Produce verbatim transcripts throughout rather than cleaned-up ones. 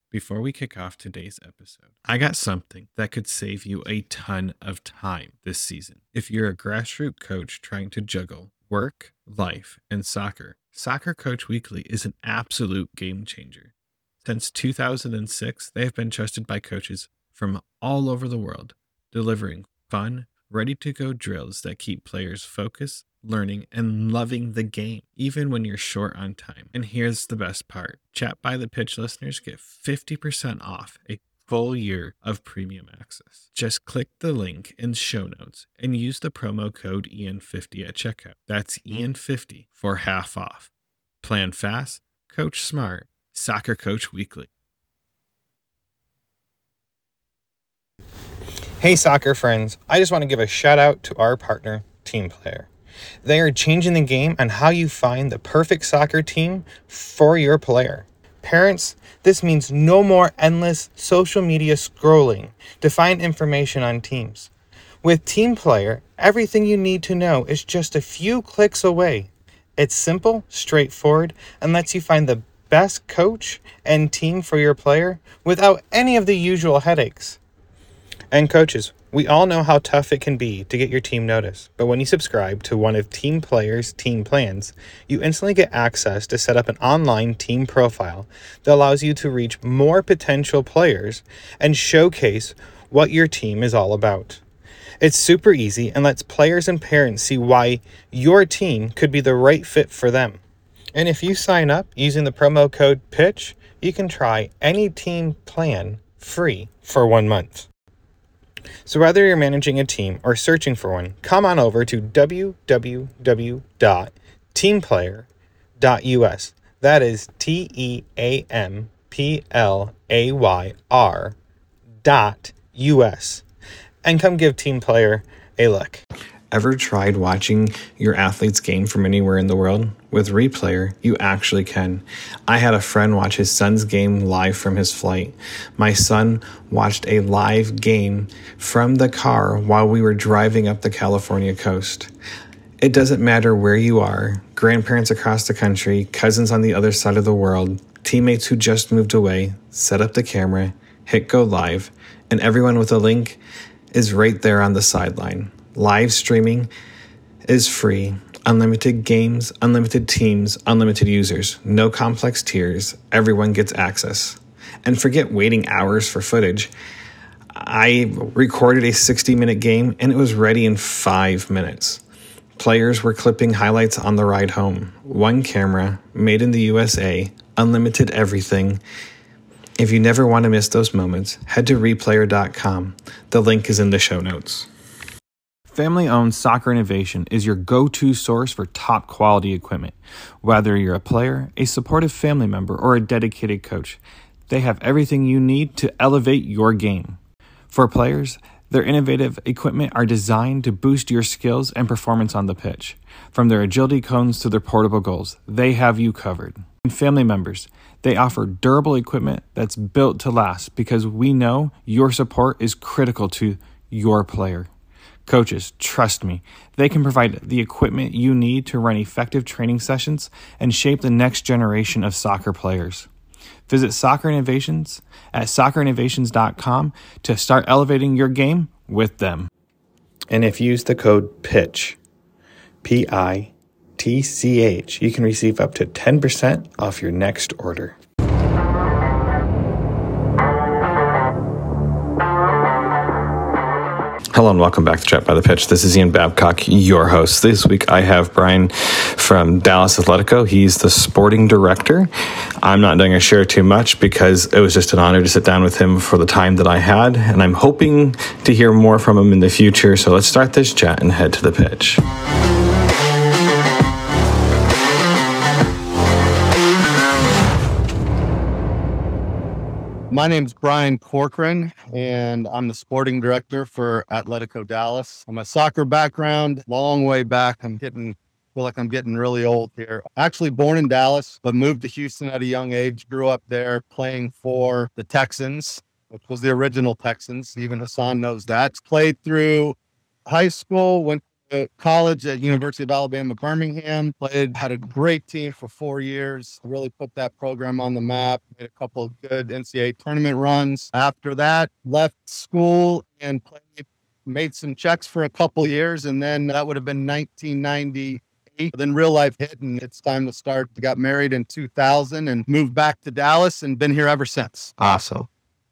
Before we kick off today's episode, I got something that could save you a ton of time this season. If you're a grassroots coach trying to juggle work, life, and soccer, Soccer Coach Weekly is an absolute game changer. Since two thousand six, they have been trusted by coaches from all over the world, delivering fun, ready to go drills that keep players focused, learning, and loving the game, even when you're short on time. And here's the best part: Chat by the Pitch listeners get fifty percent off a full year of premium access. Just click the link in show notes and use the promo code E N fifty at checkout. That's E N fifty for half off. Plan fast, coach smart, Soccer Coach Weekly. Hey soccer friends, I just want to give a shout out to our partner, Team Player. They are changing the game on how you find the perfect soccer team for your player. Parents, this means no more endless social media scrolling to find information on teams. With Team Player, everything you need to know is just a few clicks away. It's simple, straightforward, and lets you find the best coach and team for your player without any of the usual headaches. And coaches, we all know how tough it can be to get your team noticed, but when you subscribe to one of Team Player's team plans, you instantly get access to set up an online team profile that allows you to reach more potential players and showcase what your team is all about. It's super easy and lets players and parents see why your team could be the right fit for them. And if you sign up using the promo code PITCH, you can try any team plan free for one month. So whether you're managing a team or searching for one, come on over to w w w dot team player dot u s. That is T E A M P L A Y R dot U S. And come give Team Player a look. Ever tried watching your athlete's game from anywhere in the world? With Replayer, you actually can. I had a friend watch his son's game live from his flight. My son watched a live game from the car while we were driving up the California coast. It doesn't matter where you are, grandparents across the country, cousins on the other side of the world, teammates who just moved away, set up the camera, hit go live, and everyone with a link is right there on the sideline. Live streaming is free. Unlimited games, unlimited teams, unlimited users. No complex tiers. Everyone gets access. And forget waiting hours for footage. I recorded a sixty-minute game and it was ready in five minutes. Players were clipping highlights on the ride home. One camera, made in the U S A, unlimited everything. If you never want to miss those moments, head to replayer dot com. The link is in the show notes. Family-owned Soccer Innovation is your go-to source for top-quality equipment. Whether you're a player, a supportive family member, or a dedicated coach, they have everything you need to elevate your game. For players, their innovative equipment are designed to boost your skills and performance on the pitch. From their agility cones to their portable goals, they have you covered. And family members, they offer durable equipment that's built to last because we know your support is critical to your player. Coaches, trust me, they can provide the equipment you need to run effective training sessions and shape the next generation of soccer players. Visit Soccer Innovations at soccer innovations dot com to start elevating your game with them. And if you use the code PITCH, P I T C H, you can receive up to ten percent off your next order. Hello and welcome back to Chat by the Pitch. This is Ian Babcock, your host. This week I have Brian from Dallas Athletico. He's the sporting director. I'm not going to share too much because it was just an honor to sit down with him for the time that I had, and I'm hoping to hear more from him in the future. So let's start this chat and head to the pitch. My name's Brian Corcoran, and I'm the sporting director for Atletico Dallas. I'm a soccer background, long way back. I'm getting, feel like I'm getting really old here. Actually born in Dallas, but moved to Houston at a young age. Grew up there playing for the Texans, which was the original Texans. Even Hassan knows that. Played through high school, went to college at University of Alabama, Birmingham, played, had a great team for four years, really put that program on the map, made a couple of good N C double A tournament runs. After that, left school and played, made some checks for a couple of years. And then that would have been nineteen ninety-eight. Then real life hit and it's time to start. Got married in two thousand and moved back to Dallas and been here ever since. Awesome.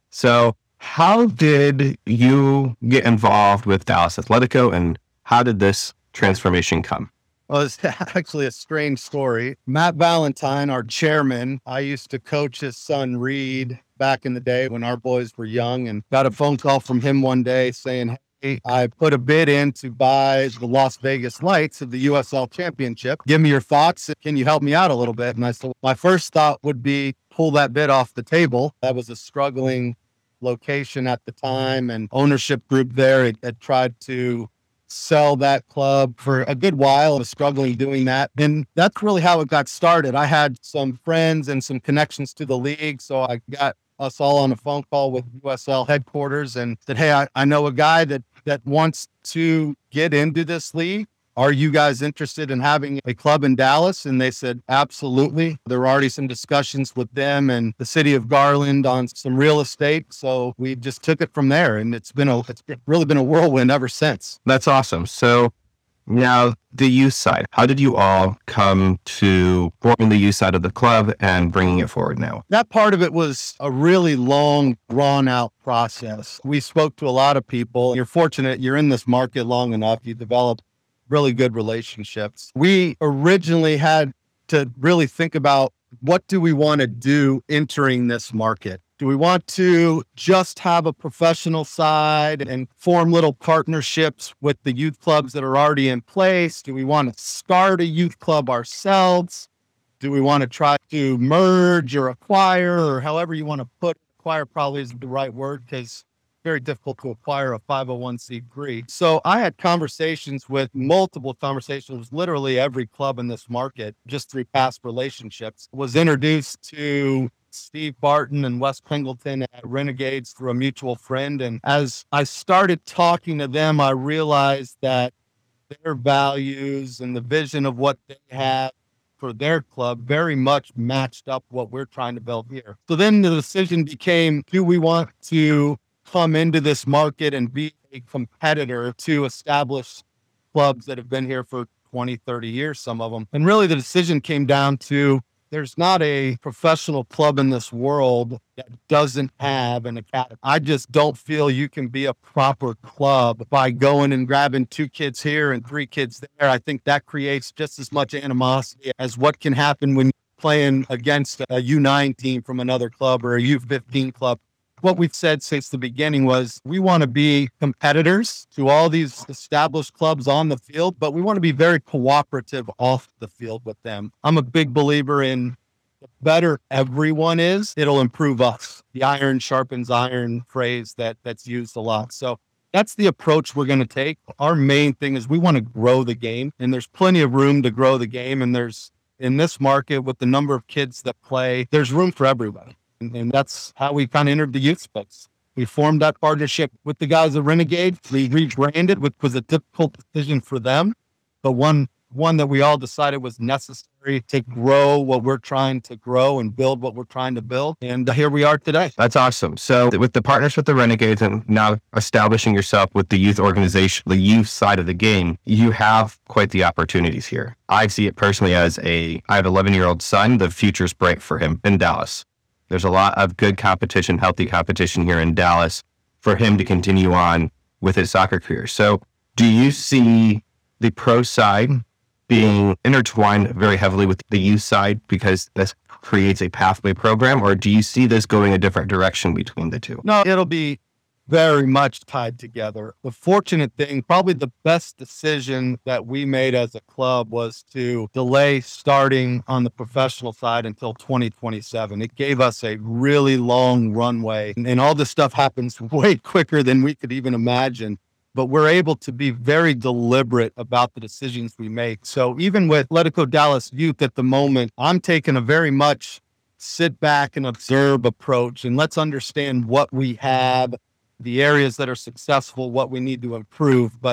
So how did you get involved with Dallas Athletico and how did this transformation come? Well, it's actually a strange story. Matt Valentine, our chairman, I used to coach his son Reed back in the day when our boys were young, and got a phone call from him one day saying, hey, I put a bid in to buy the Las Vegas Lights of the U S L Championship. Give me your thoughts. Can you help me out a little bit? And I said, my first thought would be pull that bid off the table. That was a struggling location at the time, and ownership group there had, had tried to sell that club for a good while and was struggling doing that. And that's really how it got started. I had some friends and some connections to the league. So I got us all on a phone call with U S L headquarters and said, hey, I, I know a guy that, that wants to get into this league. Are you guys interested in having a club in Dallas? And they said, absolutely. There were already some discussions with them and the city of Garland on some real estate. So we just took it from there. And it's been a, it's really been a whirlwind ever since. That's awesome. So now the youth side, how did you all come to forming the youth side of the club and bringing it forward now? That part of it was a really long, drawn out process. We spoke to a lot of people. You're fortunate you're in this market long enough. You develop really good relationships. We originally had to really think about what do we want to do entering this market? Do we want to just have a professional side and form little partnerships with the youth clubs that are already in place? Do we want to start a youth club ourselves? Do we want to try to merge or acquire, or however you want to put it? Acquire probably isn't the right word because very difficult to acquire a five oh one c three. So I had conversations with multiple conversations, with literally every club in this market, just through past relationships. Was introduced to Steve Barton and Wes Pingleton at Renegades through a mutual friend. And as I started talking to them, I realized that their values and the vision of what they have for their club very much matched up what we're trying to build here. So then the decision became, do we want to come into this market and be a competitor to established clubs that have been here for twenty, thirty years, some of them. And really the decision came down to there's not a professional club in this world that doesn't have an academy. I just don't feel you can be a proper club by going and grabbing two kids here and three kids there. I think that creates just as much animosity as what can happen when you're playing against a U nine team from another club or a U fifteen club. What we've said since the beginning was we want to be competitors to all these established clubs on the field, but we want to be very cooperative off the field with them. I'm a big believer in the better everyone is, it'll improve us. The iron sharpens iron phrase that that's used a lot. So that's the approach we're going to take. Our main thing is we want to grow the game, and there's plenty of room to grow the game. And there's, in this market with the number of kids that play, there's room for everybody. And that's how we kind of entered the youth space. We formed that partnership with the guys at Renegade. We rebranded, which was a difficult decision for them, but one one that we all decided was necessary to grow what we're trying to grow and build what we're trying to build. And here we are today. That's awesome. So with the partners with the Renegades and now establishing yourself with the youth organization, the youth side of the game, you have quite the opportunities here. I see it personally as a, I have an eleven-year-old son. The future's bright for him in Dallas. There's a lot of good competition, healthy competition here in Dallas for him to continue on with his soccer career. So do you see the pro side being intertwined very heavily with the youth side because this creates a pathway program, or do you see this going a different direction between the two? No, it'll be very much tied together. The fortunate thing, probably the best decision that we made as a club was to delay starting on the professional side until twenty twenty-seven. It gave us a really long runway, and all this stuff happens way quicker than we could even imagine. But we're able to be very deliberate about the decisions we make. So even with Atletico Dallas Youth at the moment, I'm taking a very much sit back and observe approach, and let's understand what we have, the areas that are successful, what we need to improve. But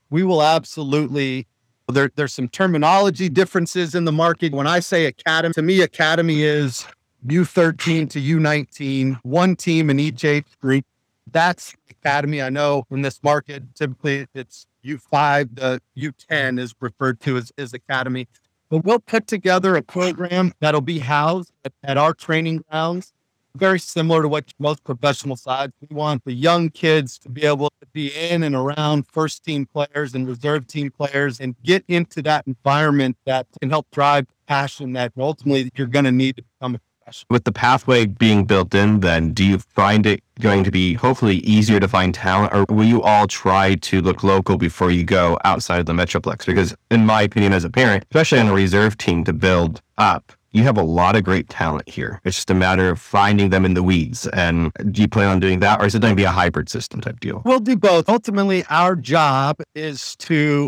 we will absolutely, there, there's some terminology differences in the market. When I say academy, to me, academy is U thirteen to U nineteen, one team in each age group. That's academy. I know in this market, typically it's U five to U ten is referred to as, as academy. But we'll put together a program that'll be housed at, at our training grounds, very similar to what most professional sides. We want the young kids to be able to be in and around first team players and reserve team players and get into that environment that can help drive passion that ultimately you're going to need to become a professional. With the pathway being built in, then do you find it going to be hopefully easier to find talent, or will you all try to look local before you go outside of the Metroplex? Because in my opinion, as a parent, especially on a reserve team to build up, you have a lot of great talent here. It's just a matter of finding them in the weeds. And do you plan on doing that, or is it going to be a hybrid system type deal? We'll do both. Ultimately, our job is to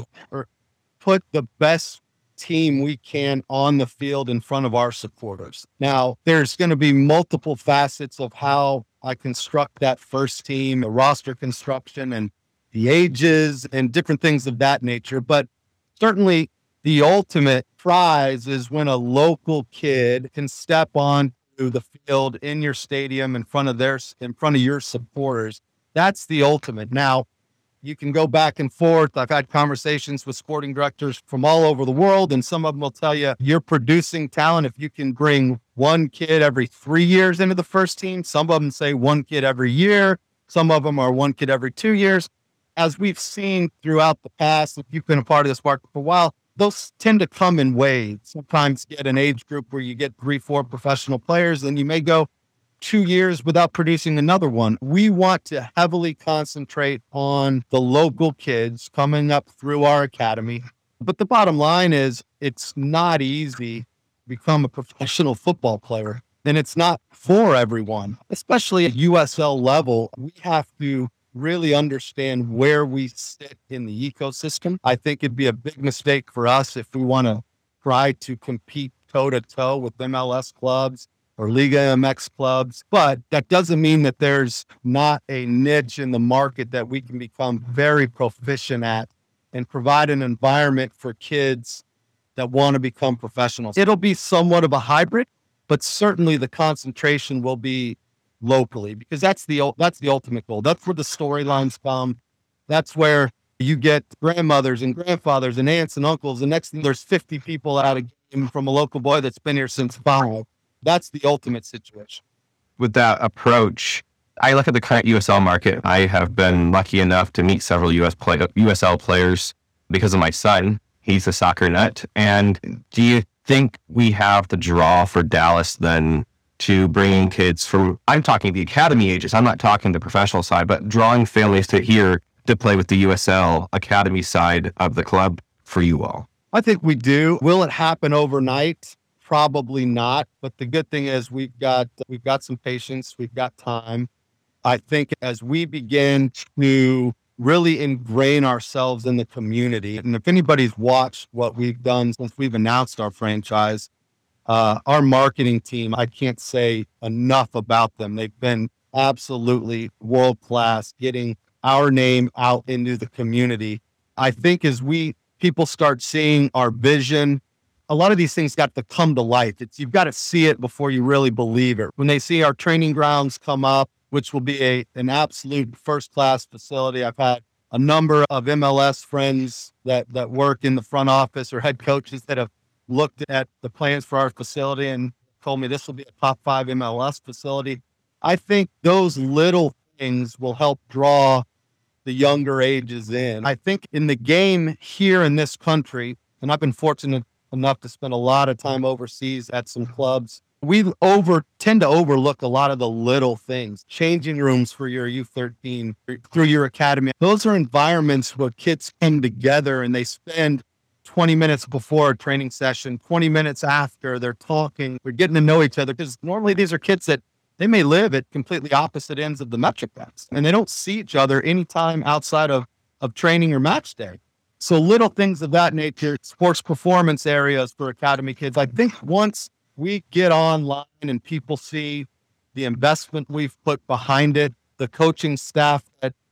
put the best team we can on the field in front of our supporters. Now, there's going to be multiple facets of how I construct that first team, the roster construction and the ages and different things of that nature. But certainly the ultimate prize is when a local kid can step on to the field in your stadium in front of their, in front of your supporters. That's the ultimate. Now, you can go back and forth. I've had conversations with sporting directors from all over the world, and some of them will tell you you're producing talent if you can bring one kid every three years into the first team. Some of them say one kid every year. Some of them are one kid every two years. As we've seen throughout the past, if you've been a part of this market for a while, those tend to come in waves. Sometimes get an age group where you get three, four professional players, and you may go two years without producing another one. We want to heavily concentrate on the local kids coming up through our academy. But the bottom line is it's not easy to become a professional football player. And it's not for everyone, especially at U S L level. We have to really understand where we sit in the ecosystem. I think it'd be a big mistake for us if we want to try to compete toe to toe with M L S clubs or Liga M X clubs. But that doesn't mean that there's not a niche in the market that we can become very proficient at and provide an environment for kids that want to become professionals. It'll be somewhat of a hybrid, but certainly the concentration will be locally, because that's the that's the ultimate goal. That's where the storylines come. That's where you get grandmothers and grandfathers and aunts and uncles. The next thing, there's fifty people out of game from a local boy that's been here since five. That's the ultimate situation. With that approach, I look at the current U S L market. I have been lucky enough to meet several U S play, U S L players because of my son. He's a soccer nut. And do you think we have the draw for Dallas then to bringing kids from, I'm talking the academy ages, I'm not talking the professional side, but drawing families to here to play with the U S L academy side of the club for you all? I think we do. Will it happen overnight? Probably not. But the good thing is we've got we've got some patience, we've got time. I think as we begin to really ingrain ourselves in the community, and if anybody's watched what we've done since we've announced our franchise, Uh, our marketing team, I can't say enough about them. They've been absolutely world-class, getting our name out into the community. I think as we, people start seeing our vision, a lot of these things got to come to life. It's, you've got to see it before you really believe it. When they see our training grounds come up, which will be a, an absolute first-class facility. I've had a number of M L S friends that, that work in the front office or head coaches that have looked at the plans for our facility and told me this will be a top five M L S facility. I think those little things will help draw the younger ages in. I think in the game here in this country, and I've been fortunate enough to spend a lot of time overseas at some clubs, we over tend to overlook a lot of the little things. Changing rooms for your U thirteen through your academy. Those are environments where kids come together and they spend twenty minutes before a training session, twenty minutes after, they're talking, we're getting to know each other, because normally these are kids that they may live at completely opposite ends of the Metroplex and they don't see each other anytime outside of, of training or match day. So little things of that nature, sports performance areas for academy kids. I think once we get online and people see the investment we've put behind it, the coaching staff that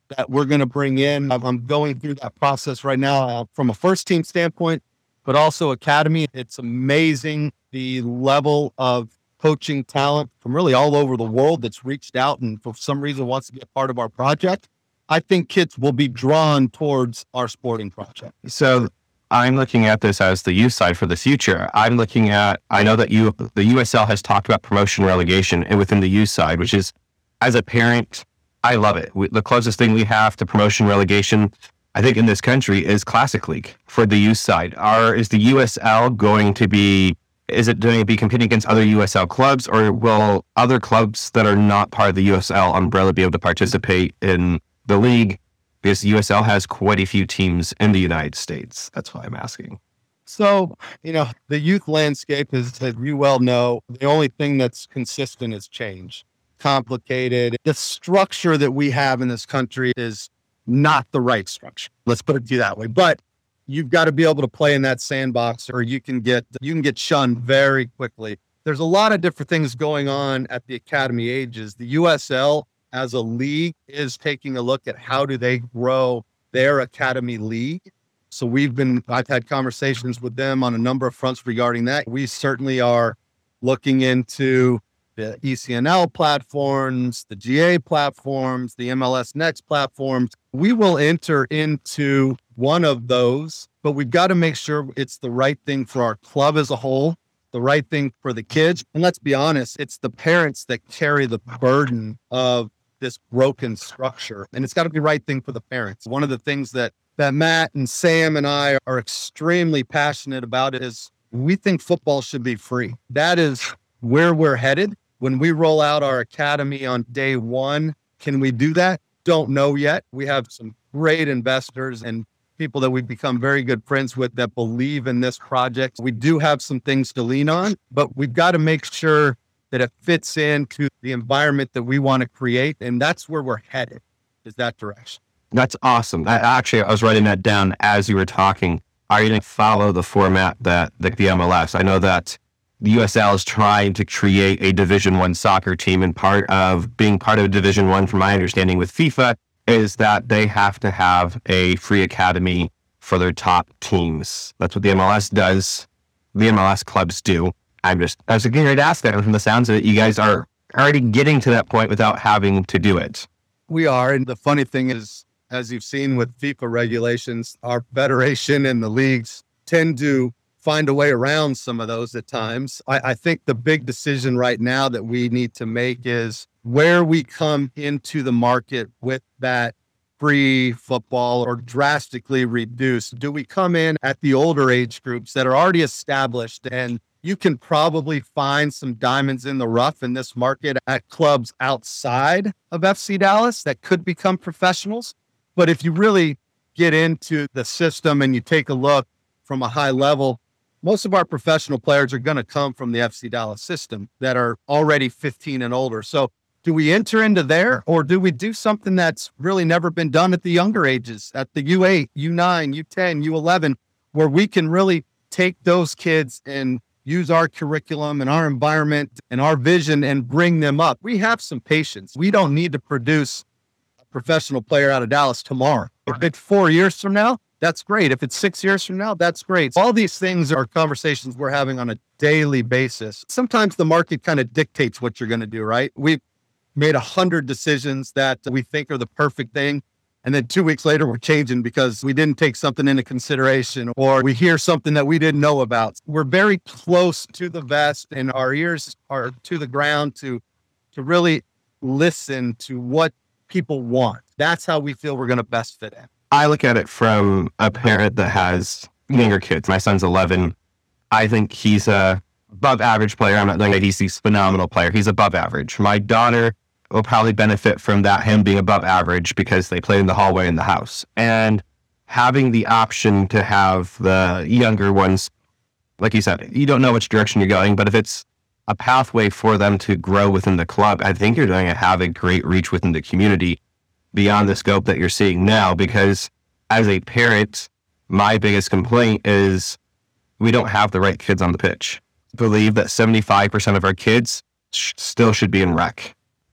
that we're going to bring in. I'm, I'm going through that process right now uh, from a first team standpoint, but also academy. It's amazing the level of coaching talent from really all over the world that's reached out and for some reason wants to be a part of our project. I think kids will be drawn towards our sporting project. So I'm looking at this as the youth side for the future. I'm looking at, I know that you, the U S L has talked about promotion relegation and within the youth side, which is, as a parent, I love it. We, the closest thing we have to promotion relegation, I think, in this country is Classic League for the youth side. Are, is the U S L going to be, is it going to be competing against other U S L clubs, or will other clubs that are not part of the U S L umbrella be able to participate in the league? Because U S L has quite a few teams in the United States. That's why I'm asking. So, you know, the youth landscape is, as you well know, the only thing that's consistent is change. Complicated. The structure that we have in this country is not the right structure. Let's put it to you that way. But you've got to be able to play in that sandbox, or you can get you can get shunned very quickly. There's a lot of different things going on at the academy ages. The U S L as a league is taking a look at how do they grow their academy league. So we've been, I've had conversations with them on a number of fronts regarding that. We certainly are looking into the E C N L platforms, the G A platforms, the M L S Next platforms. We will enter into one of those, but we've got to make sure it's the right thing for our club as a whole, the right thing for the kids. And let's be honest, it's the parents that carry the burden of this broken structure, and it's got to be the right thing for the parents. One of the things that that Matt and Sam and I are extremely passionate about is we think football should be free. That is where we're headed. When we roll out our academy on day one, can we do that? Don't know yet. We have some great investors and people that we've become very good friends with that believe in this project. We do have some things to lean on, but we've got to make sure that it fits into the environment that we want to create. And that's where we're headed, is that direction. That's awesome. I, actually, I was writing that down as you were talking. Are you going to follow the format that like the M L S? I know that the U S L is trying to create a Division One soccer team, and part of being part of Division One, from my understanding with FIFA, is that they have to have a free academy for their top teams. That's what the M L S does. The M L S clubs do. I'm just, I was getting ready to ask that, and from the sounds of it, you guys are already getting to that point without having to do it. We are. And the funny thing is, as you've seen with FIFA regulations, our federation and the leagues tend to find a way around some of those at times. I, I think the big decision right now that we need to make is where we come into the market with that free football or drastically reduced. Do we come in at the older age groups that are already established? And you can probably find some diamonds in the rough in this market at clubs outside of F C Dallas that could become professionals. But if you really get into the system and you take a look from a high level, most of our professional players are going to come from the F C Dallas system that are already fifteen and older. So do we enter into there, or do we do something that's really never been done at the younger ages, at the U eight, U nine, U ten, U eleven, where we can really take those kids and use our curriculum and our environment and our vision and bring them up? We have some patience. We don't need to produce a professional player out of Dallas tomorrow. If it's four years from now, that's great. If it's six years from now, that's great. All these things are conversations we're having on a daily basis. Sometimes the market kind of dictates what you're going to do, right? We've made a hundred decisions that we think are the perfect thing. And then two weeks later, we're changing because we didn't take something into consideration, or we hear something that we didn't know about. We're very close to the vest, and our ears are to the ground to, to really listen to what people want. That's how we feel we're going to best fit in. I look at it from a parent that has younger kids. My son's eleven. I think he's a above average player. I'm not saying that he's a phenomenal player. He's above average. My daughter will probably benefit from that, him being above average, because they play in the hallway in the house. And having the option to have the younger ones, like you said, you don't know which direction you're going, but if it's a pathway for them to grow within the club, I think you're going to have a great reach within the community beyond the scope that you're seeing now. Because as a parent, my biggest complaint is we don't have the right kids on the pitch. I believe that seventy-five percent of our kids sh- still should be in rec.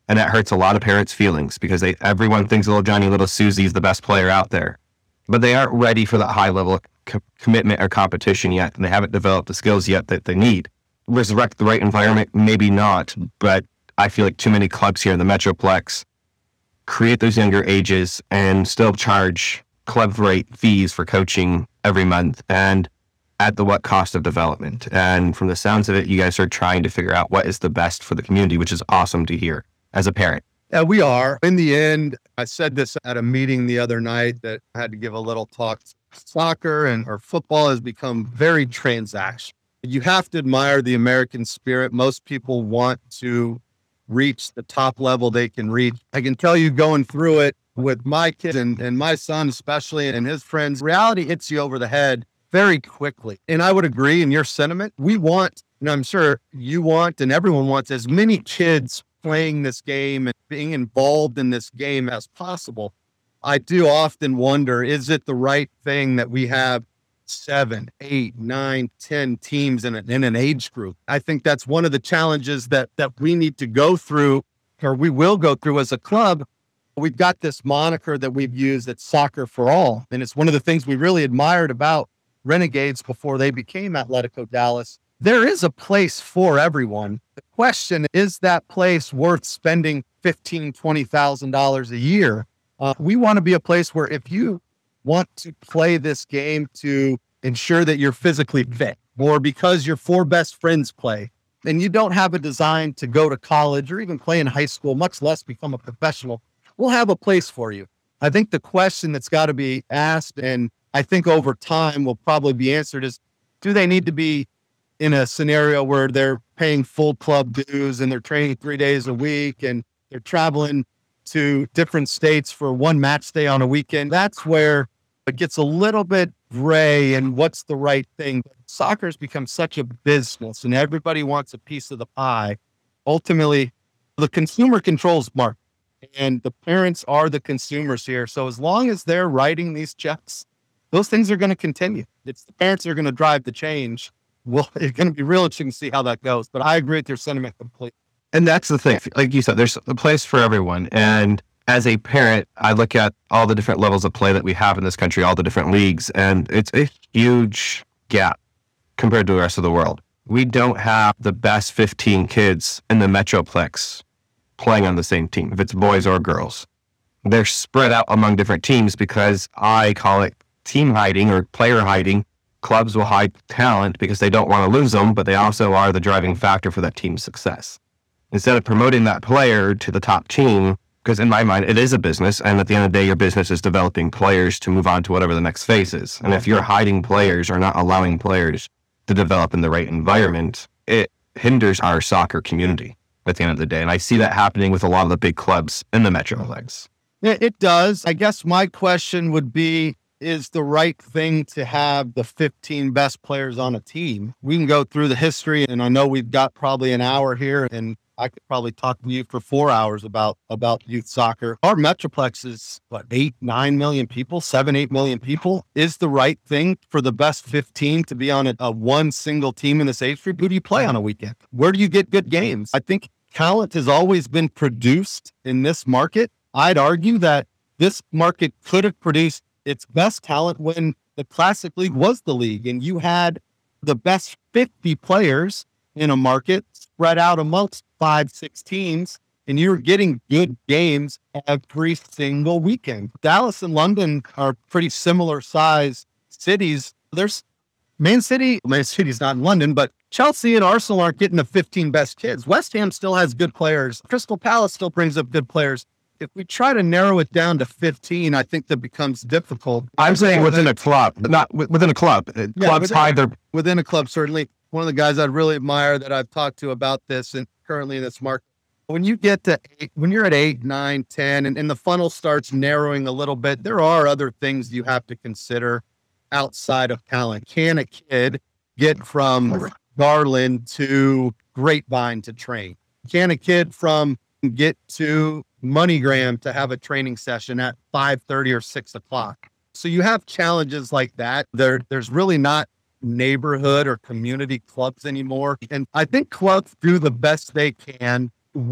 And that hurts a lot of parents' feelings because they everyone thinks little Johnny, little Susie is the best player out there. But they aren't ready for that high level of co- commitment or competition yet. And they haven't developed the skills yet that they need. Resurrect the right environment? Maybe not. But I feel like too many clubs here in the Metroplex create those younger ages and still charge club rate fees for coaching every month. And at the what cost of development? And from the sounds of it, you guys are trying to figure out what is the best for the community, which is awesome to hear as a parent. Yeah, we are. In the end, I said this at a meeting the other night that I had to give a little talk. Soccer and or football has become very transactional. You have to admire the American spirit. Most people want to reach the top level they can reach. I can tell you going through it with my kids and, and my son especially and his friends, reality hits you over the head very quickly. And I would agree in your sentiment. We want, and I'm sure you want and everyone wants, as many kids playing this game and being involved in this game as possible. I do often wonder, is it the right thing that we have seven, eight, nine, ten teams in, a, in an age group? I think that's one of the challenges that that we need to go through, or we will go through as a club. We've got this moniker that we've used, it's Soccer for All. And it's one of the things we really admired about Renegades before they became Atletico Dallas. There is a place for everyone. The question is, that place worth spending fifteen thousand dollars, twenty thousand dollars a year? Uh, we want to be a place where if you want to play this game to ensure that you're physically fit, or because your four best friends play, and you don't have a design to go to college or even play in high school, much less become a professional, we'll have a place for you. I think the question that's got to be asked, and I think over time will probably be answered, is do they need to be in a scenario where they're paying full club dues and they're training three days a week and they're traveling to different states for one match day on a weekend? That's where it gets a little bit gray and what's the right thing. Soccer's become such a business and everybody wants a piece of the pie. Ultimately, the consumer controls market and the parents are the consumers here. So as long as they're writing these checks, those things are going to continue. It's the parents that are going to drive the change. Well, it's going to be real interesting to see how that goes. But I agree with your sentiment completely. And that's the thing. Like you said, there's a place for everyone. And as a parent, I look at all the different levels of play that we have in this country, all the different leagues, and it's a huge gap compared to the rest of the world. We don't have the best fifteen kids in the Metroplex playing on the same team, if it's boys or girls. They're spread out among different teams because I call it team hiding or player hiding. Clubs will hide talent because they don't want to lose them, but they also are the driving factor for that team's success. Instead of promoting that player to the top team, because in my mind, it is a business, and at the end of the day, your business is developing players to move on to whatever the next phase is. And if you're hiding players or not allowing players to develop in the right environment, it hinders our soccer community at the end of the day. And I see that happening with a lot of the big clubs in the Metroplex. Yeah, it does. I guess my question would be, is the right thing to have the fifteen best players on a team? We can go through the history, and I know we've got probably an hour here, and I could probably talk to you for four hours about, about youth soccer. Our Metroplex is, what, eight, nine million people, seven, eight million people. Is the right thing for the best fifteen to be on a, a one single team in this age group? Who do you play on a weekend? Where do you get good games? I think talent has always been produced in this market. I'd argue that this market could have produced its best talent when the Classic League was the league, and you had the best fifty players in a market spread out amongst five, six teams, and you're getting good games every single weekend. Dallas and London are pretty similar size cities. There's Man City, Man City's not in London, but Chelsea and Arsenal aren't getting the fifteen best kids. West Ham still has good players. Crystal Palace still brings up good players. If we try to narrow it down to fifteen, I think that becomes difficult. I'm saying within a club, not within a club. Yeah, Clubs within, hide their... Within a club, certainly. One of the guys I'd really admire that I've talked to about this and currently in this market, when you get to eight, when you're at eight, nine, ten, and, and the funnel starts narrowing a little bit, there are other things you have to consider outside of talent. Can a kid get from Garland to Grapevine to train? Can a kid from get to MoneyGram to have a training session at five thirty or six o'clock? So you have challenges like that. There, there's really not neighborhood or community clubs anymore. And I think clubs do the best they can with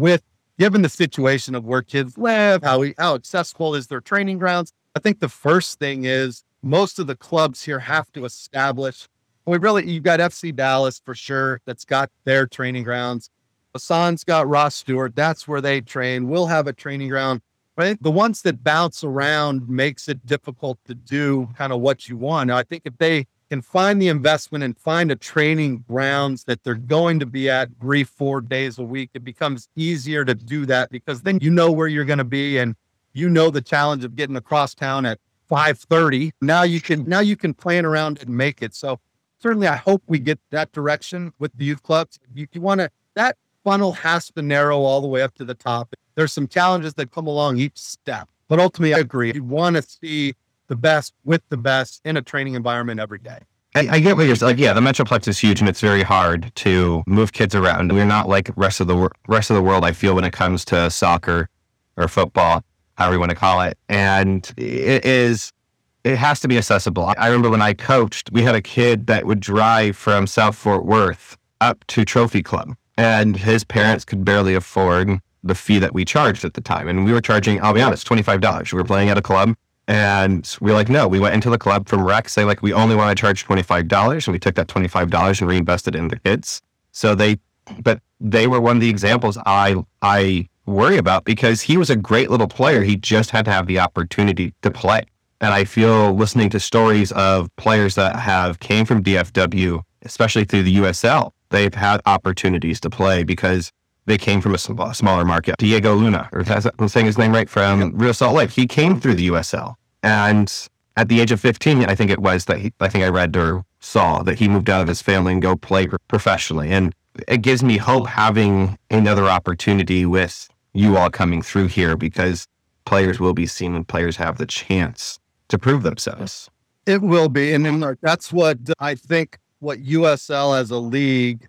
given the situation of where kids live, how, we, how accessible is their training grounds, I think the first thing is most of the clubs here have to establish, we really, you've got F C Dallas for sure, that's got their training grounds. Hassan's got Ross Stewart. That's where they train. We'll have a training ground. Right? The ones that bounce around makes it difficult to do kind of what you want. Now, I think if they can find the investment and find a training grounds that they're going to be at three, four days a week, it becomes easier to do that because then you know where you're going to be and you know the challenge of getting across town at five thirty. Now you can now you can plan around it and make it. So certainly, I hope we get that direction with the youth clubs. You, you want to that funnel has to narrow all the way up to the top. There's some challenges that come along each step, but ultimately I agree. You want to see the best with the best in a training environment every day. I, I get what you're saying. Like, yeah, the Metroplex is huge and it's very hard to move kids around. We're not like rest of the wor- rest of the world, I feel, when it comes to soccer or football, however you want to call it. And it is, it has to be accessible. I remember when I coached, we had a kid that would drive from South Fort Worth up to Trophy Club, and his parents could barely afford the fee that we charged at the time. And we were charging, I'll be honest, twenty-five dollars. We were playing at a club and we were like, no, we went into the club from rec, say like, we only want to charge twenty-five dollars. And we took that twenty-five dollars and reinvested in the kids. So they, but they were one of the examples I, I worry about because he was a great little player. He just had to have the opportunity to play. And I feel listening to stories of players that have came from D F W, especially through the U S L, they've had opportunities to play because they came from a smaller market. Diego Luna, or I'm saying his name right, from Real Salt Lake, he came through the U S L. And at the age of fifteen, I think it was that he, I think I read or saw that he moved out of his family and go play professionally. And it gives me hope having another opportunity with you all coming through here because players will be seen when players have the chance to prove themselves. It will be. And then that's what I think what U S L as a league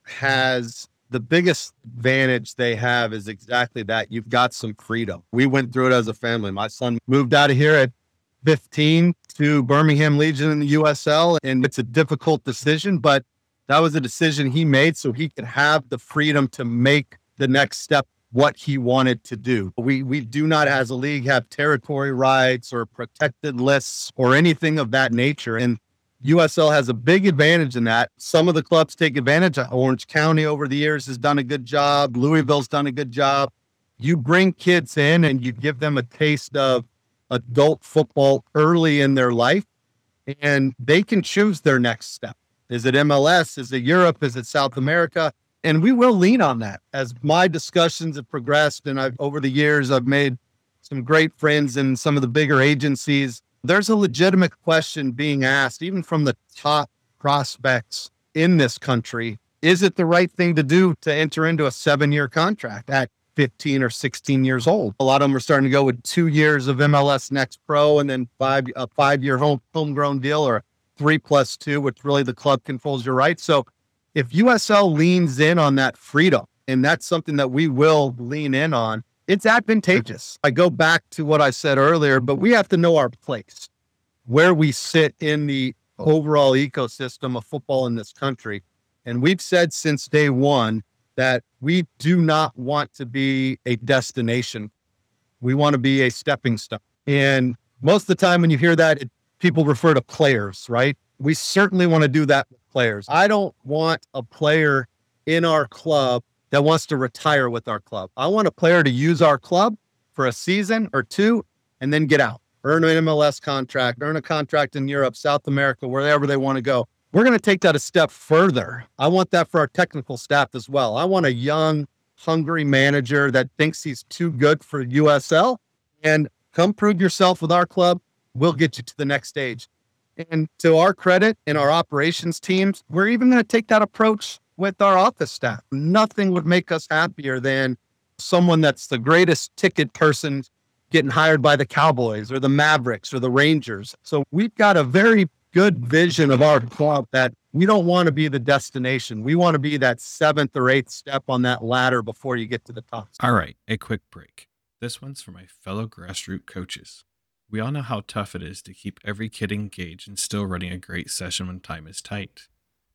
has. The biggest advantage they have is exactly that. You've got some freedom. We went through it as a family. My son moved out of here at fifteen to Birmingham Legion in the U S L, and it's a difficult decision, but that was a decision he made so he could have the freedom to make the next step, what he wanted to do. We we do not, as a league, have territory rights or protected lists or anything of that nature. And U S L has a big advantage in that. Some of the clubs take advantage. Orange County over the years has done a good job. Louisville's done a good job. You bring kids in and you give them a taste of adult football early in their life, and they can choose their next step. Is it M L S? Is it Europe? Is it South America? And we will lean on that as my discussions have progressed. And I've, over the years, I've made some great friends in some of the bigger agencies. There's a legitimate question being asked, even from the top prospects in this country. Is it the right thing to do to enter into a seven-year contract at fifteen or sixteen years old? A lot of them are starting to go with two years of M L S Next Pro and then five a five-year home homegrown deal, or three plus two, which really the club controls your rights. So if U S L leans in on that freedom, and that's something that we will lean in on, it's advantageous. I go back to what I said earlier, but we have to know our place, where we sit in the overall ecosystem of football in this country. And we've said since day one that we do not want to be a destination. We want to be a stepping stone. And most of the time when you hear that, it, people refer to players, right? We certainly want to do that with players. I don't want a player in our club that wants to retire with our club. I want a player to use our club for a season or two and then get out, earn an M L S contract, earn a contract in Europe, South America, wherever they want to go. We're going to take that a step further. I want that for our technical staff as well. I want a young, hungry manager that thinks he's too good for U S L, and come prove yourself with our club. We'll get you to the next stage. And to our credit and our operations teams, we're even going to take that approach with our office staff. Nothing would make us happier than someone that's the greatest ticket person getting hired by the Cowboys or the Mavericks or the Rangers. So we've got a very good vision of our club that we don't want to be the destination. We want to be that seventh or eighth step on that ladder before you get to the top. All right, a quick break. This one's for my fellow grassroots coaches. We all know how tough it is to keep every kid engaged and still running a great session when time is tight.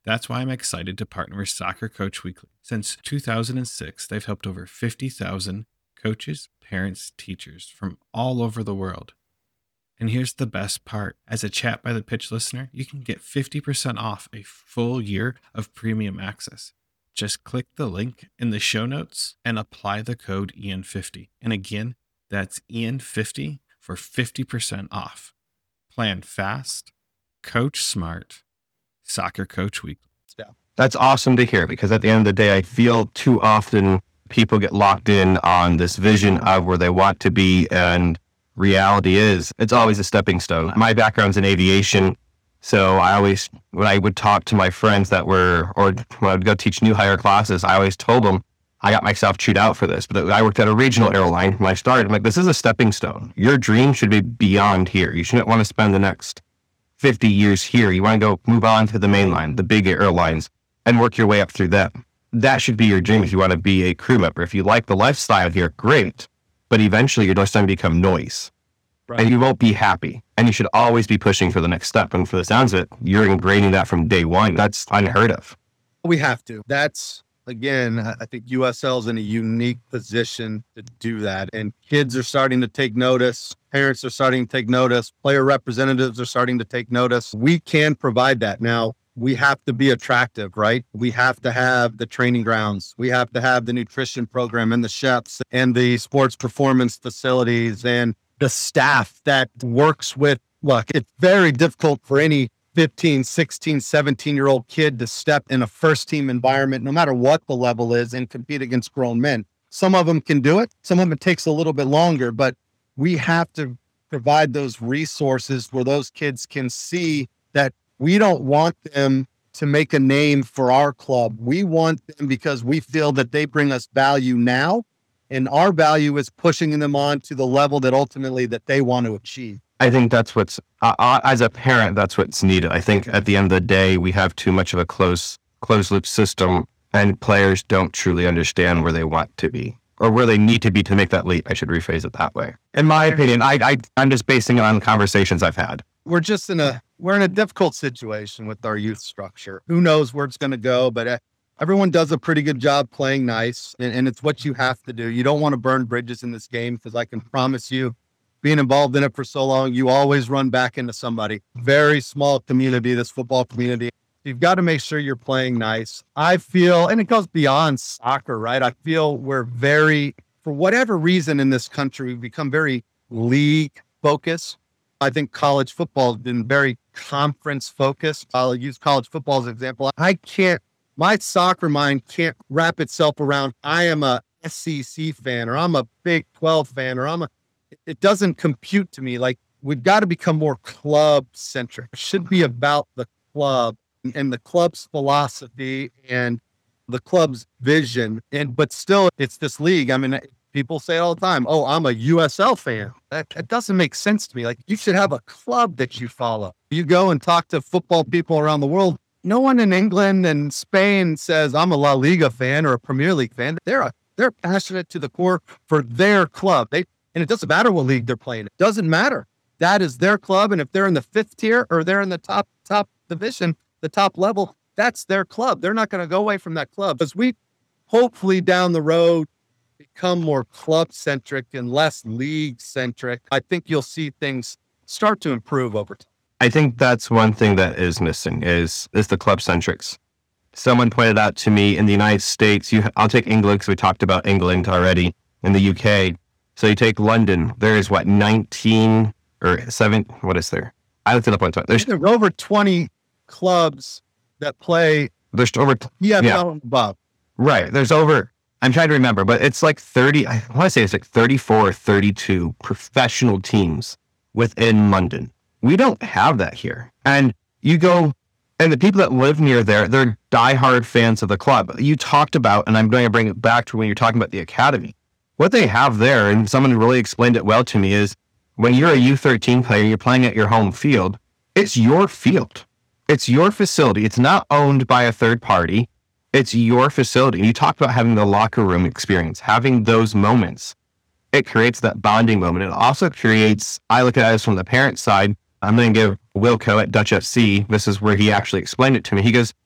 That's why I'm excited to partner with Soccer Coach Weekly. Since two thousand six, they've helped over fifty thousand coaches, parents, teachers from all over the world. And here's the best part. As a Chat by the Pitch listener, you can get fifty percent off a full year of premium access. Just click the link in the show notes and apply the code E N fifty. And again, that's E N fifty for fifty percent off. Plan fast, coach smart, Soccer Coach Weekly. That's awesome to hear, because at the end of the day, I feel too often people get locked in on this vision of where they want to be, and reality is it's always a stepping stone. My background's in aviation, so I always, when I would talk to my friends that were, or when I would go teach new hire classes, I always told them I got myself chewed out for this. But I worked at a regional airline when I started. I'm like, this is a stepping stone. Your dream should be beyond here. You shouldn't want to spend the next fifty years here. You want to go move on to the mainline, the big airlines, and work your way up through them. That should be your dream if you want to be a crew member. If you like the lifestyle here, great. But eventually you're just going to become noise. Right. And you won't be happy. And you should always be pushing for the next step. And for the sounds of it, you're ingraining that from day one. That's unheard of. We have to. That's, again, I think U S L is in a unique position to do that. And kids are starting to take notice. Parents are starting to take notice. Player representatives are starting to take notice. We can provide that. Now, we have to be attractive, right? We have to have the training grounds. We have to have the nutrition program and the chefs and the sports performance facilities and the staff that works with. Look, it's very difficult for any fifteen, sixteen, seventeen year old kid to step in a first team environment, no matter what the level is, and compete against grown men. Some of them can do it. Some of them it takes a little bit longer, but we have to provide those resources where those kids can see that we don't want them to make a name for our club. We want them because we feel that they bring us value now, and our value is pushing them on to the level that ultimately that they want to achieve. I think that's what's, uh, as a parent, that's what's needed. I think at the end of the day, we have too much of a close, closed loop system, and players don't truly understand where they want to be, or where they need to be to make that leap. I should rephrase it that way. In my opinion, I, I, I'm just basing it on conversations I've had. We're just in a, we're in a difficult situation with our youth structure. Who knows where it's going to go, but uh, everyone does a pretty good job playing nice, and, and it's what you have to do. You don't want to burn bridges in this game, because I can promise you, being involved in it for so long, you always run back into somebody. Very small community, this football community. You've got to make sure you're playing nice. I feel, and it goes beyond soccer, right? I feel we're very, for whatever reason in this country, we've become very league focused. I think college football has been very conference focused. I'll use college football as an example. I can't, my soccer mind can't wrap itself around, I am a S E C fan, or I'm a Big twelve fan, or I'm a, it doesn't compute to me. Like, we've got to become more club centric. It should be about the club and the club's philosophy and the club's vision. And, but still it's this league. I mean, people say all the time, oh, I'm a U S L fan. That, that doesn't make sense to me. Like, you should have a club that you follow. You go and talk to football people around the world. No one in England and Spain says I'm a La Liga fan or a Premier League fan. They're a, they're passionate to the core for their club. They, and it doesn't matter what league they're playing. It doesn't matter. That is their club. And if they're in the fifth tier or they're in the top, top division, the top level, that's their club. They're not going to go away from that club. As we hopefully down the road become more club centric and less league centric, I think you'll see things start to improve over time. I think that's one thing that is missing is, is the club centrics. Someone pointed out to me in the United States, you, I'll take England because we talked about England already, in the U K. So you take London, there is what, nineteen or seven, what is there? I looked it up one time. There's, There's over twenty clubs that play. There's over, Yeah, yeah. above. Right. There's over, I'm trying to remember, but it's like thirty, I want to say it's like thirty-four or thirty-two professional teams within London. We don't have that here. And you go, and the people that live near there, they're diehard fans of the club. You talked about, and I'm going to bring it back to when you're talking about the academy. What they have there, and someone really explained it well to me, is when you're a U thirteen player, you're playing at your home field, it's your field. It's your facility. It's not owned by a third party. It's your facility. You talked about having the locker room experience, having those moments. It creates that bonding moment. It also creates, I look at it as from the parent side. I'm going to give Wilco at Dutch F C, this is where he actually explained it to me. He goes,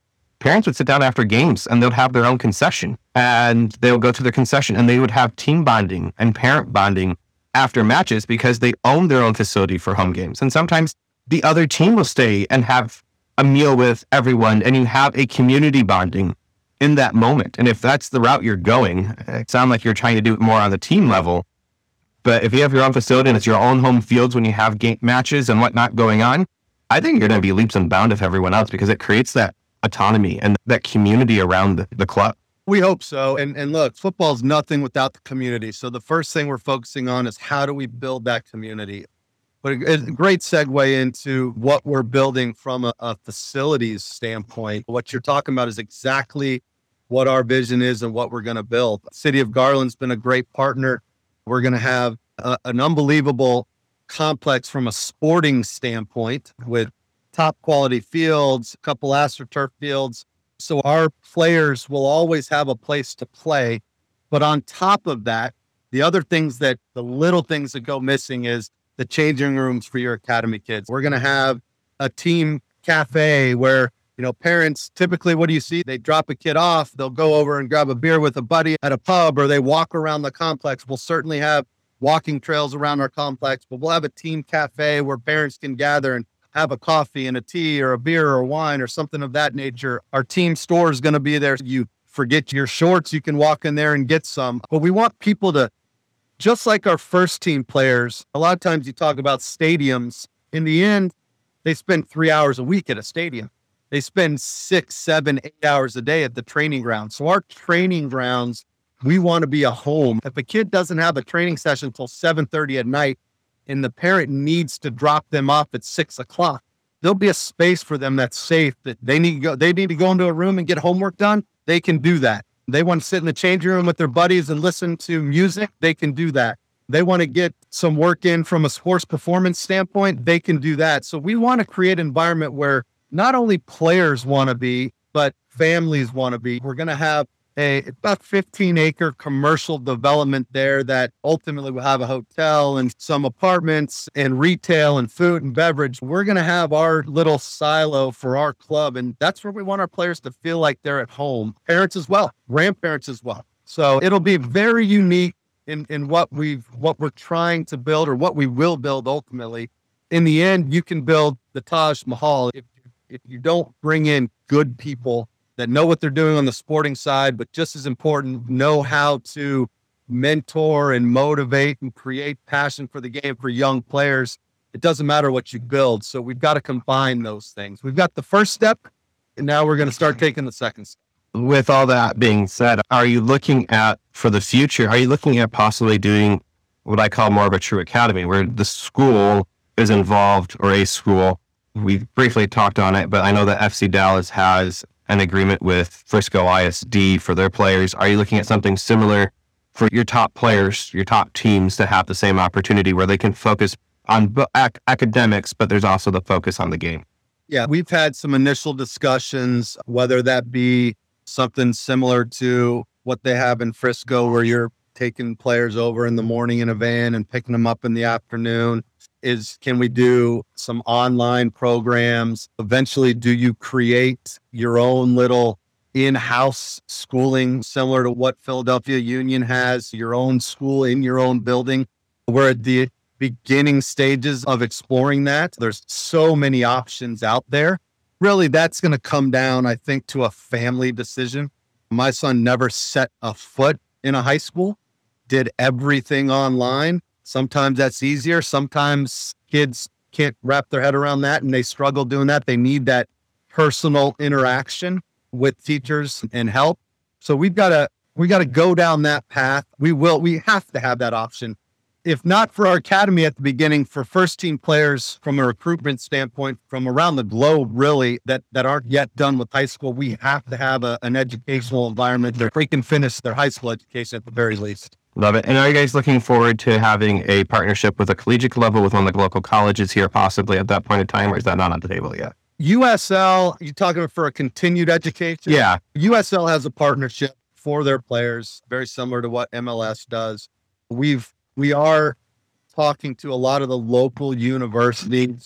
parents would sit down after games and they'll have their own concession and they'll go to their concession and they would have team bonding and parent bonding after matches because they own their own facility for home games. And sometimes the other team will stay and have a meal with everyone and you have a community bonding in that moment. And if that's the route you're going, it sounds like you're trying to do it more on the team level. But if you have your own facility and it's your own home fields when you have game matches and whatnot going on, I think you're going to be leaps and bounds of everyone else because it creates that autonomy and that community around the, the club. We hope so. And and look, football's nothing without the community. So the first thing we're focusing on is how do we build that community? But a, a great segue into what we're building from a, a facilities standpoint. What you're talking about is exactly what our vision is and what we're going to build. City of Garland's been a great partner. We're going to have a, an unbelievable complex from a sporting standpoint with top quality fields, a couple AstroTurf fields. So our players will always have a place to play. But on top of that, the other things that the little things that go missing is the changing rooms for your academy kids. We're going to have a team cafe where, you know, parents typically, what do you see? They drop a kid off. They'll go over and grab a beer with a buddy at a pub, or they walk around the complex. We'll certainly have walking trails around our complex, but we'll have a team cafe where parents can gather and have a coffee and a tea or a beer or wine or something of that nature. Our team store is going to be there. You forget your shorts, you can walk in there and get some. But we want people to, just like our first team players, a lot of times you talk about stadiums. In the end, they spend three hours a week at a stadium. They spend six, seven, eight hours a day at the training ground. So our training grounds, we want to be a home. If a kid doesn't have a training session until seven thirty at night and the parent needs to drop them off at six o'clock, there'll be a space for them that's safe, that they need to go, they need to go into a room and get homework done. They can do that. They want to sit in the changing room with their buddies and listen to music. They can do that. They want to get some work in from a sports performance standpoint. They can do that. So we want to create an environment where not only players want to be, but families want to be. We're going to have a about fifteen acre commercial development there that ultimately will have a hotel and some apartments and retail and food and beverage. We're going to have our little silo for our club. And that's where we want our players to feel like they're at home. Parents as well, grandparents as well. So it'll be very unique in, in what we've, what we're trying to build or what we will build ultimately. In the end, you can build the Taj Mahal if, if you don't bring in good people that know what they're doing on the sporting side, but just as important, know how to mentor and motivate and create passion for the game for young players. It doesn't matter what you build. So we've got to combine those things. We've got the first step, and now we're going to start taking the second step. With all that being said, are you looking at, for the future, are you looking at possibly doing what I call more of a true academy, where the school is involved, or a school? We briefly talked on it, but I know that F C Dallas has an agreement with Frisco I S D for their players. Are you looking at something similar for your top players, your top teams, to have the same opportunity where they can focus on ac- academics, but there's also the focus on the game? Yeah, we've had some initial discussions, whether that be something similar to what they have in Frisco, where you're taking players over in the morning in a van and picking them up in the afternoon. Is can we do some online programs? Eventually, do you create your own little in-house schooling similar to what Philadelphia Union has, your own school in your own building? We're at the beginning stages of exploring that. There's so many options out there. Really, that's going to come down, I think, to a family decision. My son never set a foot in a high school, did everything online. Sometimes that's easier. Sometimes kids can't wrap their head around that and they struggle doing that. They need that personal interaction with teachers and help. So we've got to, we got to go down that path. We will, we have to have that option. If not for our academy at the beginning, for first team players from a recruitment standpoint from around the globe, really, that, that aren't yet done with high school, we have to have a, an educational environment where they can finish their high school education at the very least. Love it. And are you guys looking forward to having a partnership with a collegiate level with one of the local colleges here possibly at that point in time, or is that not on the table yet? U S L, you talking for a continued education? Yeah. U S L has a partnership for their players, very similar to what M L S does. We've, we are talking to a lot of the local universities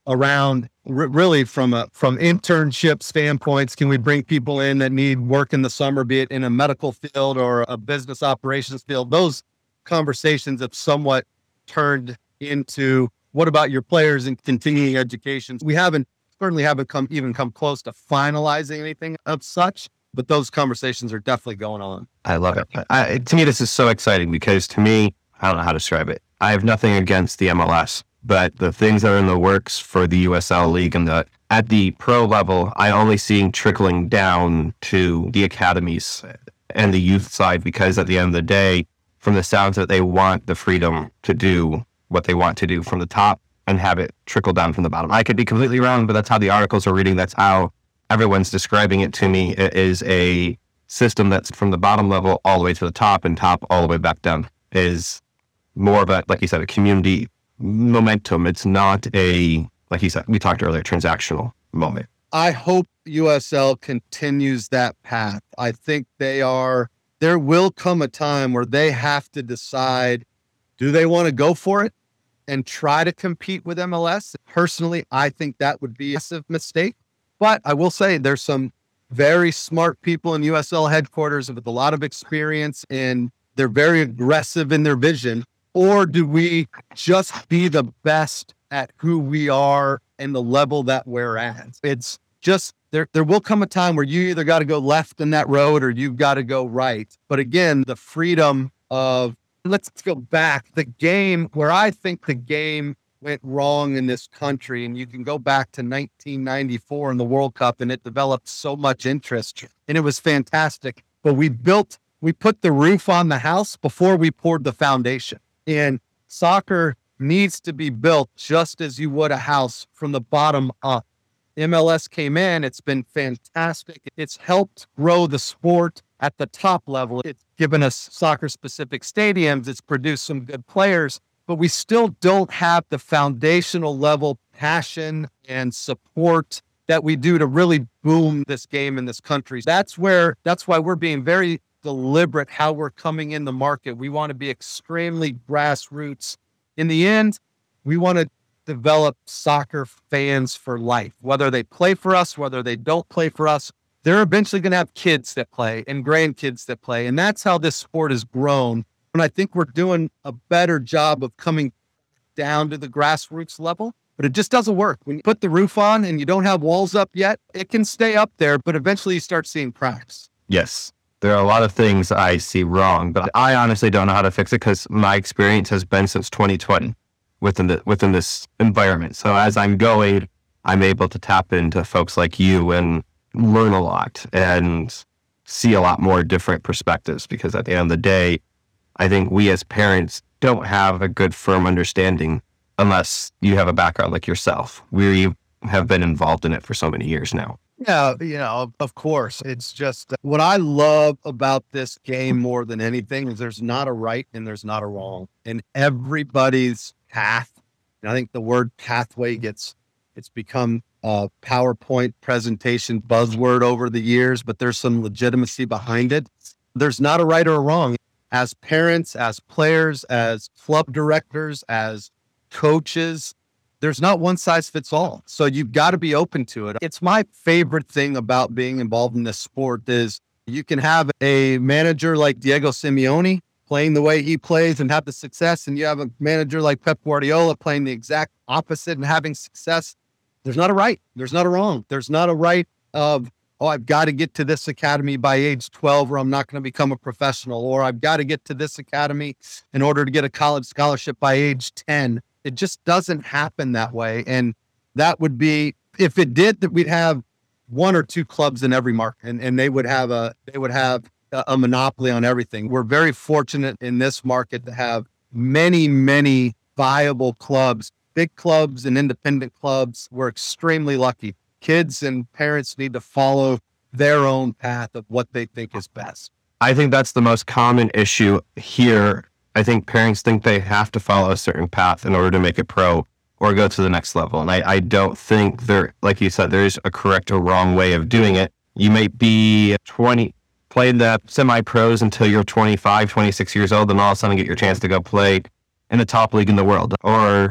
around r- really from a from internship standpoints. Can we bring people in that need work in the summer, be it in a medical field or a business operations field? Those conversations have somewhat turned into what about your players and continuing education? We haven't certainly haven't come even come close to finalizing anything of such, but those conversations are definitely going on. I love it. I, to me, this is so exciting because to me, I don't know how to describe it. I have nothing against the M L S, but the things that are in the works for the U S L League and the at the pro level, I only see trickling down to the academies and the youth side, because at the end of the day, from the sounds that they want the freedom to do what they want to do from the top and have it trickle down from the bottom. I could be completely wrong, but that's how the articles are reading. That's how everyone's describing it to me. It is a system that's from the bottom level all the way to the top and top all the way back down. It is more of a, like you said, a community momentum. It's not a, like you said, we talked earlier, transactional moment. I hope U S L continues that path. I think they are, there will come a time where they have to decide, do they want to go for it and try to compete with M L S? Personally, I think that would be a massive mistake. But I will say there's some very smart people in U S L headquarters with a lot of experience, and they're very aggressive in their vision. Or do we just be the best at who we are and the level that we're at? It's just, there, there will come a time where you either got to go left in that road or you've got to go right. But again, the freedom of, let's go back, the game where I think the game went wrong in this country, and you can go back to nineteen ninety-four in the World Cup, and it developed so much interest and it was fantastic. But we built, we put the roof on the house before we poured the foundation. And soccer needs to be built just as you would a house from the bottom up. M L S came in. It's been fantastic. It's helped grow the sport at the top level. It's given us soccer-specific stadiums. It's produced some good players, but we still don't have the foundational level passion and support that we do to really boom this game in this country. That's where, that's why we're being very deliberate how we're coming in the market. We want to be extremely grassroots. In the end, we want to develop soccer fans for life, whether they play for us, whether they don't play for us. They're eventually going to have kids that play and grandkids that play. And that's how this sport has grown. And I think we're doing a better job of coming down to the grassroots level, but it just doesn't work. When you put the roof on and you don't have walls up yet, it can stay up there, but eventually you start seeing cracks. Yes. There are a lot of things I see wrong, but I honestly don't know how to fix it because my experience has been since twenty twenty within the within this environment. So as I'm going, I'm able to tap into folks like you and learn a lot and see a lot more different perspectives, because at the end of the day, I think we as parents don't have a good firm understanding unless you have a background like yourself. We have been involved in it for so many years now. Yeah, you know, of course. It's just what I love about this game more than anything is there's not a right and there's not a wrong. And everybody's path, and I think the word pathway gets, it's become a PowerPoint presentation buzzword over the years, but there's some legitimacy behind it. There's not a right or a wrong. As parents, as players, as club directors, as coaches, there's not one size fits all. So you've got to be open to it. It's my favorite thing about being involved in this sport is you can have a manager like Diego Simeone playing the way he plays and have the success. And you have a manager like Pep Guardiola playing the exact opposite and having success. There's not a right. There's not a wrong. There's not a right of, oh, I've got to get to this academy by age twelve or I'm not going to become a professional, or I've got to get to this academy in order to get a college scholarship by age ten. It just doesn't happen that way. And that would be, if it did, that we'd have one or two clubs in every market, and, and they would have a, they would have a, a monopoly on everything. We're very fortunate in this market to have many, many viable clubs, big clubs and independent clubs. We're extremely lucky. Kids and parents need to follow their own path of what they think is best. I think that's the most common issue here. I think parents think they have to follow a certain path in order to make it pro or go to the next level. And I, I don't think there, like you said, there's a correct or wrong way of doing it. You might be twenty, play the semi-pros until you're twenty-five, twenty-six years old, and all of a sudden get your chance to go play in the top league in the world. Or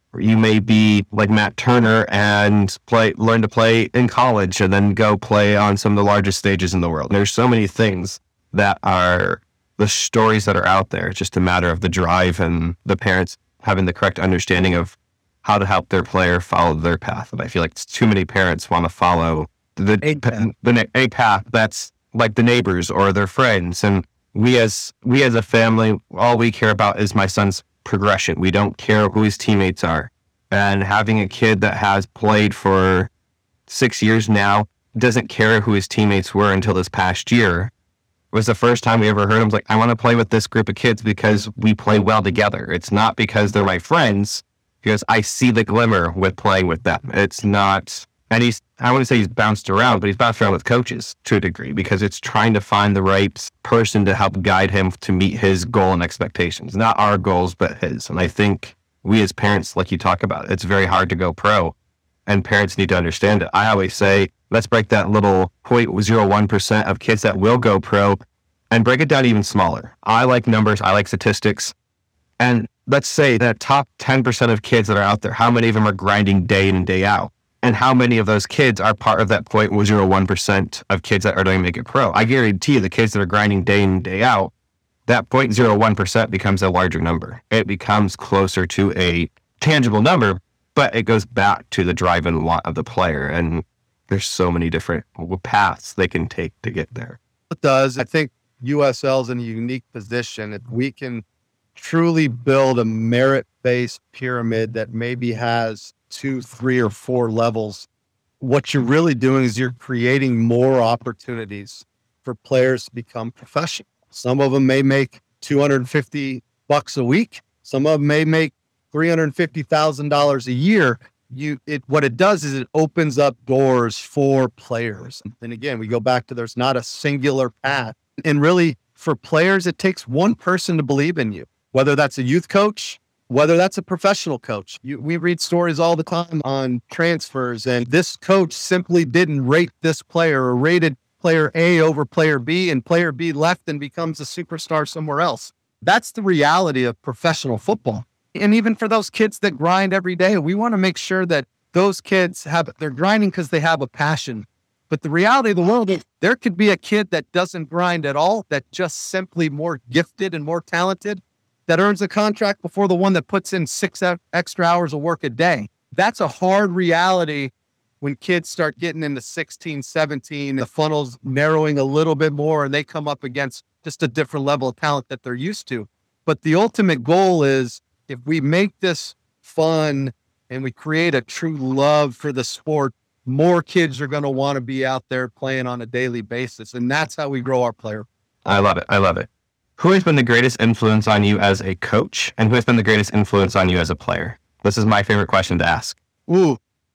You may be like Matt Turner and play, learn to play in college and then go play on some of the largest stages in the world. There's so many things that are the stories that are out there. It's just a matter of the drive and the parents having the correct understanding of how to help their player follow their path. And I feel like too many parents want to follow the A path. the a path that's like the neighbors or their friends. And we as we as a family, all we care about is my son's progression. We don't care who his teammates are. And having a kid that has played for six years now doesn't care who his teammates were until this past year. It was the first time we ever heard him like, I want to play with this group of kids because we play well together. It's not because they're my friends, because I see the glimmer with playing with them. It's not, and he's, I wouldn't say he's bounced around, but he's bounced around with coaches to a degree, because it's trying to find the right person to help guide him to meet his goal and expectations. Not our goals, but his. And I think we as parents, like you talk about, it's very hard to go pro, and parents need to understand it. I always say, let's break that little zero point zero one percent of kids that will go pro and break it down even smaller. I like numbers. I like statistics. And let's say that top ten percent of kids that are out there, how many of them are grinding day in and day out? And how many of those kids are part of that zero point zero one percent of kids that are going to make it pro? I guarantee you the kids that are grinding day in and day out, that zero point zero one percent becomes a larger number. It becomes closer to a tangible number, but it goes back to the drive and want of the player. And there's so many different paths they can take to get there. It does. I think U S L is in a unique position. If we can truly build a merit-based pyramid that maybe has two, three, or four levels, what you're really doing is you're creating more opportunities for players to become professional. Some of them may make two hundred fifty bucks a week. Some of them may make three hundred fifty thousand dollars a year. You, it, what it does is it opens up doors for players. And again, we go back to there's not a singular path. And really, for players, it takes one person to believe in you, whether that's a youth coach, whether that's a professional coach. You, we read stories all the time on transfers, and this coach simply didn't rate this player or rated player A over player B, and player B left and becomes a superstar somewhere else. That's the reality of professional football. And even for those kids that grind every day, we want to make sure that those kids have, they're grinding because they have a passion. But the reality of the world is there could be a kid that doesn't grind at all, that just simply more gifted and more talented, that earns a contract before the one that puts in six extra hours of work a day. That's a hard reality when kids start getting into sixteen, seventeen, the funnel's narrowing a little bit more and they come up against just a different level of talent that they're used to. But the ultimate goal is, if we make this fun and we create a true love for the sport, more kids are going to want to be out there playing on a daily basis. And that's how we grow our player. I love it. I love it. Who has been the greatest influence on you as a coach, and who has been the greatest influence on you as a player? This is my favorite question to ask. Ooh,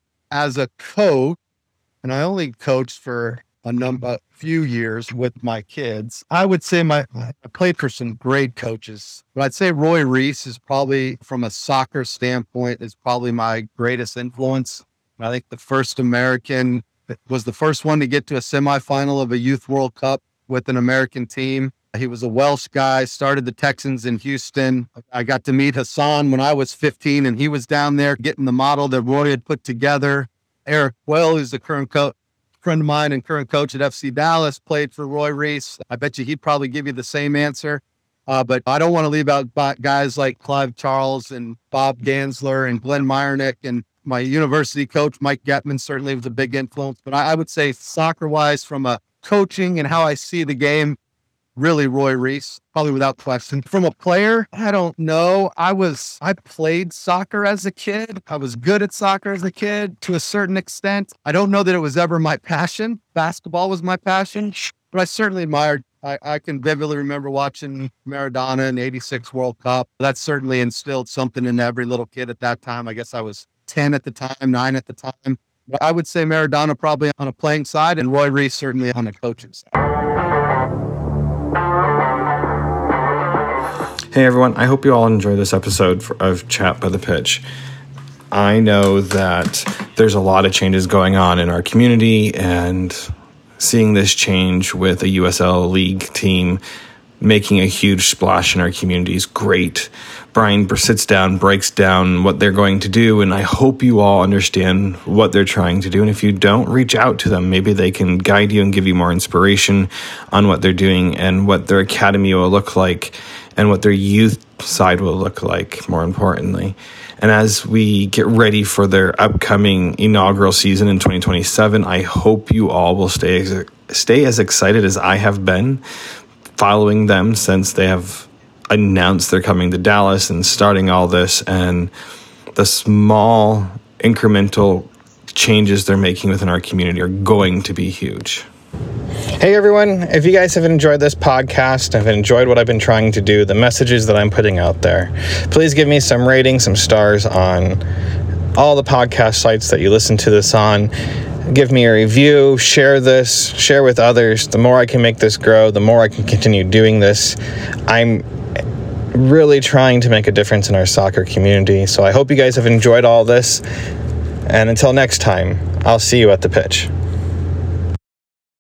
as a coach, and I only coached for a number, a few years with my kids, I would say my I played for some great coaches, but I'd say Roy Reese is probably, from a soccer standpoint, is probably my greatest influence. I think the first American, was the first one to get to a semifinal of a Youth World Cup with an American team. He was a Welsh guy, started the Texans in Houston. I got to meet Hassan when I was fifteen, and he was down there getting the model that Roy had put together. Eric Well, who's the current coach, friend of mine and current coach at F C Dallas, played for Roy Reese. I bet you he'd probably give you the same answer. Uh, but I don't want to leave out guys like Clive Charles and Bob Gansler and Glenn Meyernick, and my university coach, Mike Getman, certainly was a big influence. But I, I would say soccer-wise, from a coaching and how I see the game, really Roy Reese, probably without question. From a player, I don't know. I was, I played soccer as a kid. I was good at soccer as a kid to a certain extent. I don't know that it was ever my passion. Basketball was my passion, but I certainly admired. I, I can vividly remember watching Maradona in the eighty-six World Cup. That certainly instilled something in every little kid at that time. I guess I was ten at the time, nine at the time. But I would say Maradona probably on a playing side, and Roy Reese certainly on a coaching side. Hey everyone, I hope you all enjoy this episode of Chat by the Pitch. I know that there's a lot of changes going on in our community, and seeing this change with a U S L League team making a huge splash in our community is great. Brian sits down, breaks down what they're going to do, and I hope you all understand what they're trying to do. And if you don't, reach out to them. Maybe they can guide you and give you more inspiration on what they're doing and what their academy will look like and what their youth side will look like, more importantly. And as we get ready for their upcoming inaugural season in twenty twenty-seven, I hope you all will stay as, stay as excited as I have been following them since they have announced they're coming to Dallas and starting all this, and the small incremental changes they're making within our community are going to be huge. Hey everyone, if you guys have enjoyed this podcast, have enjoyed what I've been trying to do, the messages that I'm putting out there, please give me some ratings, some stars on all the podcast sites that you listen to this on. Give me a review, share this, share with others. The more I can make this grow, the more I can continue doing this. I'm really trying to make a difference in our soccer community. So I hope you guys have enjoyed all this. And until next time, I'll see you at the pitch.